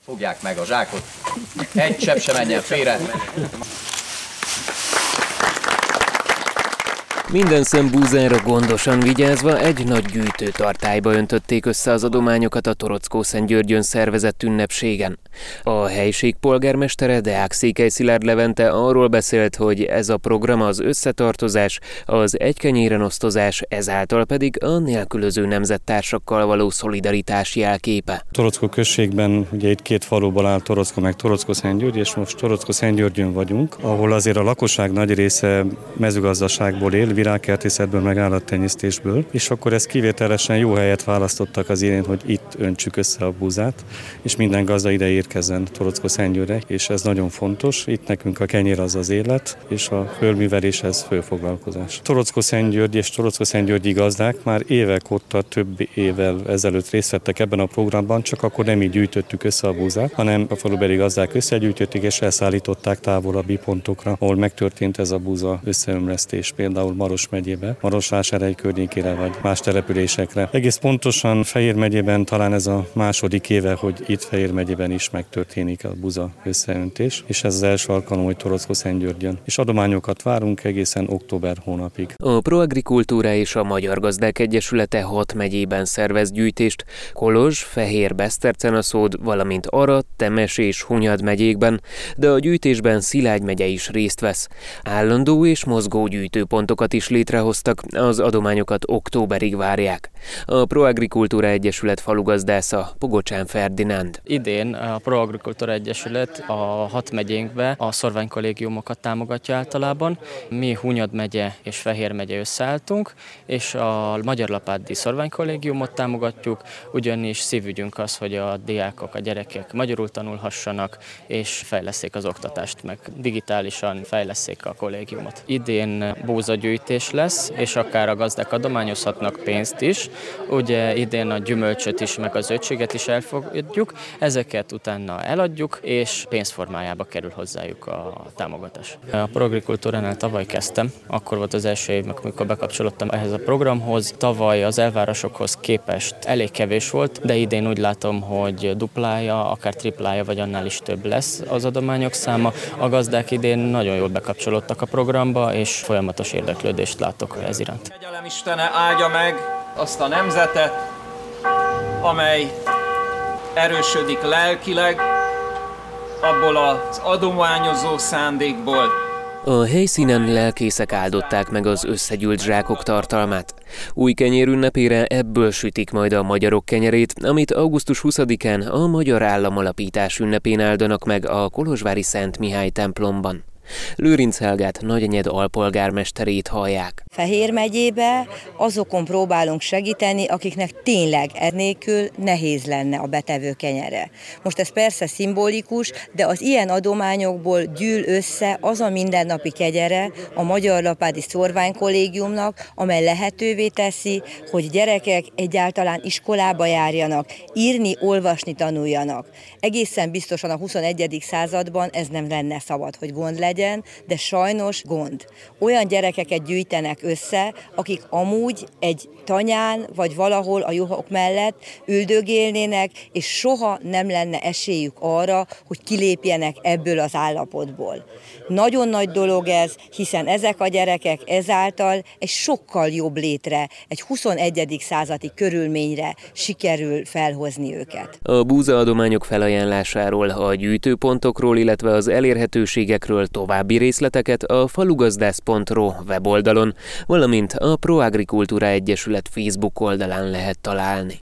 Fogják meg a zsákot, egy csepp se menjen félre. Minden szem búzára gondosan vigyázva egy nagy gyűjtőtartályba öntötték össze az adományokat a Torockó-Szentgyörgyön szervezett ünnepségen. A helység polgármestere, Deák Székely Szilárd Levente arról beszélt, hogy ez a program az összetartozás, az egykenyéren osztozás, ezáltal pedig a nélkülöző nemzettársakkal való szolidaritás jelképe. Torockó községben ugye itt két faluból áll Torockó meg Torockó-Szentgyörgy, és most Torockó-Szentgyörgyön vagyunk, ahol azért a lakosság nagy része mezőgazdaságból él, virágkertészetből, meg állattenyésztésből, és akkor ezt kivételesen jó helyet választottak az idén, hogy itt öntsük össze a búzát, és minden gazda ide érkezzen Torockó-Szentgyörgyre, és ez nagyon fontos. Itt nekünk a kenyér az élet, és a földművelés ez főfoglalkozás. Torockó-Szentgyörgy és Torockó-Szentgyörgyi gazdák már évek óta, több évvel ezelőtt részt vettek ebben a programban, csak akkor nem így gyűjtöttük össze a búzát, hanem a falubeli gazdák összegyűjtötték és elszállították távolabbi pontokra, ahol megtörtént ez a búza összeömlesztés, például Maros megyébe, Marosvásárhely környékére vagy más településekre. Egész pontosan Fejér megyében talán ez a második éve, hogy itt Fejér megyében is megtörténik a buza összeöntés, és ez az első alkalom, hogy Torockó-Szentgyörgyön. És adományokat várunk egészen október hónapig. A Proagrikultúra és a Magyar Gazdák Egyesülete 6 megyében szervez gyűjtést, Kolozs, Fehér, Besztercenaszód, valamint Arad, Temes és Hunyad megyékben, de a gyűjtésben Szilágy megye is részt vesz. Állandó és mozgó gyűjtőpontokat is létrehoztak, az adományokat októberig várják. A Proagrikultúra Egyesület falugazdásza Pogocsán Ferdinánd. Idén a Proagrikultúra Egyesület a 6 megyénkbe a szorványkollégiumokat támogatja általában. Mi Hunyad megye és Fehér megye összeálltunk, és a Magyar Lapádi szorványkollégiumot támogatjuk, ugyanis szívügyünk az, hogy a diákok, a gyerekek magyarul tanulhassanak, és fejlesszék az oktatást, meg digitálisan fejlesszék a kollégiumot. Idén búzagyűjtés lesz, és akár a gazdák adományozhatnak pénzt is. Ugye idén a gyümölcsöt is, meg a zöldséget is elfogadjuk, ezeket utána eladjuk, és pénzformájába kerül hozzájuk a támogatás. A Proagrikultúránál tavaly kezdtem, akkor volt az első év, amikor bekapcsolódtam ehhez a programhoz. Tavaly az elvárásokhoz képest elég kevés volt, de idén úgy látom, hogy duplája, akár triplája, vagy annál is több lesz az adományok száma. A gazdák idén nagyon jól bekapcsolódtak a programba, és folyamatos érdeklődést látok ez iránt. Kegyelem Istene áldja meg azt a nemzetet, amely erősödik lelkileg, abból az adományozó szándékból. A helyszínen lelkészek áldották meg az összegyűlt zsákok tartalmát. Új kenyér ünnepére ebből sütik majd a magyarok kenyerét, amit augusztus 20-án a Magyar Államalapítás ünnepén áldanak meg a kolozsvári Szent Mihály templomban. Lőrinc Helgát Nagyenyed alpolgármesterét hallják. Fehér megyébe azokon próbálunk segíteni, akiknek tényleg ennélkül nehéz lenne a betevő kenyere. Most ez persze szimbolikus, de az ilyen adományokból gyűl össze az a mindennapi kegyere a Magyar Lapádi Szorványkollégiumnak, amely lehetővé teszi, hogy gyerekek egyáltalán iskolába járjanak, írni, olvasni tanuljanak. Egészen biztosan a 21. században ez nem lenne szabad, hogy gond legyen, de sajnos gond. Olyan gyerekeket gyűjtenek össze, akik amúgy egy tanyán vagy valahol a juhok mellett üldögélnének, és soha nem lenne esélyük arra, hogy kilépjenek ebből az állapotból. Nagyon nagy dolog ez, hiszen ezek a gyerekek ezáltal egy sokkal jobb létre, egy 21. századi körülményre sikerül felhozni őket. A búzaadományok felajánlásáról, a gyűjtőpontokról, illetve az elérhetőségekről további részleteket a falugazdász.ro weboldalon, valamint a Proagrikultúra Egyesület Facebook oldalán lehet találni.